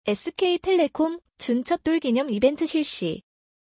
SK텔레콤 준 첫돌 기념 이벤트 실시.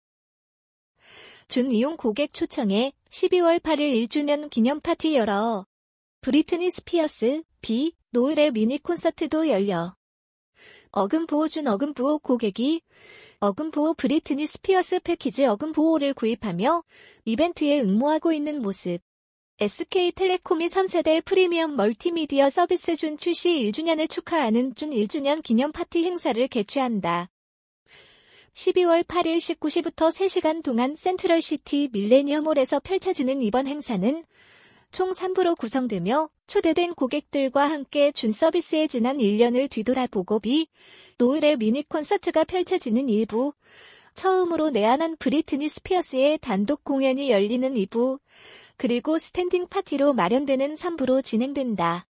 준 이용 고객 초청에 12월 8일 1주년 기념 파티 열어. 브리트니 스피어스, 노을의 미니 콘서트도 열려. 어금부호 준 어금부호 고객이 어금부호 브리트니 스피어스 패키지 어금부호를 구입하며 이벤트에 응모하고 있는 모습. SK텔레콤이 3세대 프리미엄 멀티미디어 서비스 준 출시 1주년을 축하하는 준 1주년 기념 파티 행사를 개최한다. 12월 8일 19시부터 3시간 동안 센트럴시티 밀레니엄홀에서 펼쳐지는 이번 행사는 총 3부로 구성되며 초대된 고객들과 함께 준 서비스의 지난 1년을 뒤돌아보고 노을의 미니 콘서트가 펼쳐지는 1부, 처음으로 내한한 브리트니 스피어스의 단독 공연이 열리는 2부, 그리고 스탠딩 파티로 마련되는 3부로 진행된다.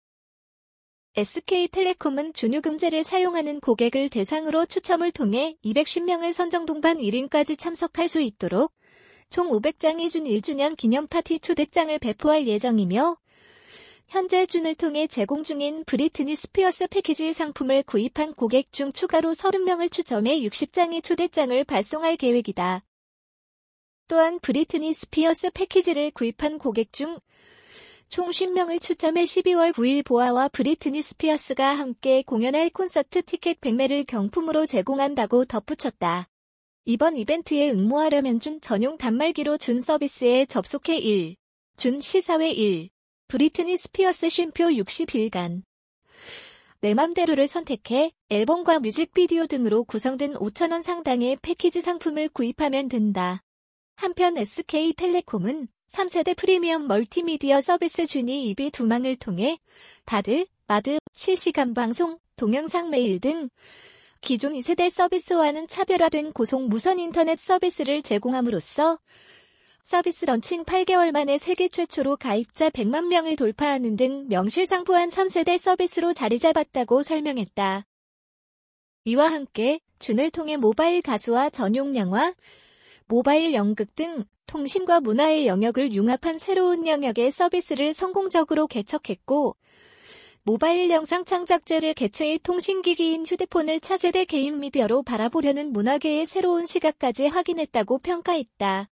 SK텔레콤은 준요금제를 사용하는 고객을 대상으로 추첨을 통해 250명을 선정 동반 1인까지 참석할 수 있도록 총 500장의 준 1주년 기념 파티 초대장을 배포할 예정이며 현재 준을 통해 제공 중인 브리트니 스피어스 패키지 상품을 구입한 고객 중 추가로 30명을 추첨해 60장의 초대장을 발송할 계획이다. 또한 브리트니 스피어스 패키지를 구입한 고객 중 총 50명을 추첨해 12월 9일 보아와 브리트니 스피어스가 함께 공연할 콘서트 티켓 100매를 경품으로 제공한다고 덧붙였다. 이번 이벤트에 응모하려면 준 전용 단말기로 준 서비스에 접속해 1. 준 시사회 1. 브리트니 스피어스 쉼표 60일간. 내 맘대로를 선택해 앨범과 뮤직비디오 등으로 구성된 5,000원 상당의 패키지 상품을 구입하면 된다. 한편 SK텔레콤은 3세대 프리미엄 멀티미디어 서비스 준이 입이 두망을 통해 다드, 마드, 실시간 방송, 동영상 메일 등 기존 2세대 서비스와는 차별화된 고속 무선 인터넷 서비스를 제공함으로써 서비스 런칭 8개월 만에 세계 최초로 가입자 100만 명을 돌파하는 등 명실상부한 3세대 서비스로 자리 잡았다고 설명했다. 이와 함께 준을 통해 모바일 가수와 전용 영화, 모바일 연극 등 통신과 문화의 영역을 융합한 새로운 영역의 서비스를 성공적으로 개척했고 모바일 영상 창작제를 개최해 통신기기인 휴대폰을 차세대 개인 미디어로 바라보려는 문화계의 새로운 시각까지 확인했다고 평가했다.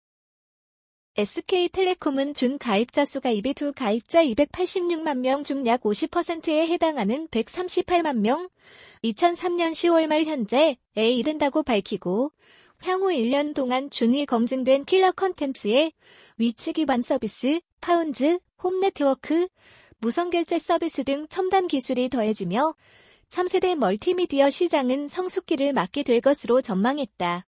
SK텔레콤은 준 가입자 수가 이베2 가입자 286만 명 중 약 50%에 해당하는 138만 명, 2003년 10월 말 현재에 이른다고 밝히고 향후 1년 동안 준이 검증된 킬러 컨텐츠에 위치 기반 서비스, 파운즈, 홈 네트워크, 무선 결제 서비스 등 첨단 기술이 더해지며 3세대 멀티미디어 시장은 성숙기를 맞게 될 것으로 전망했다.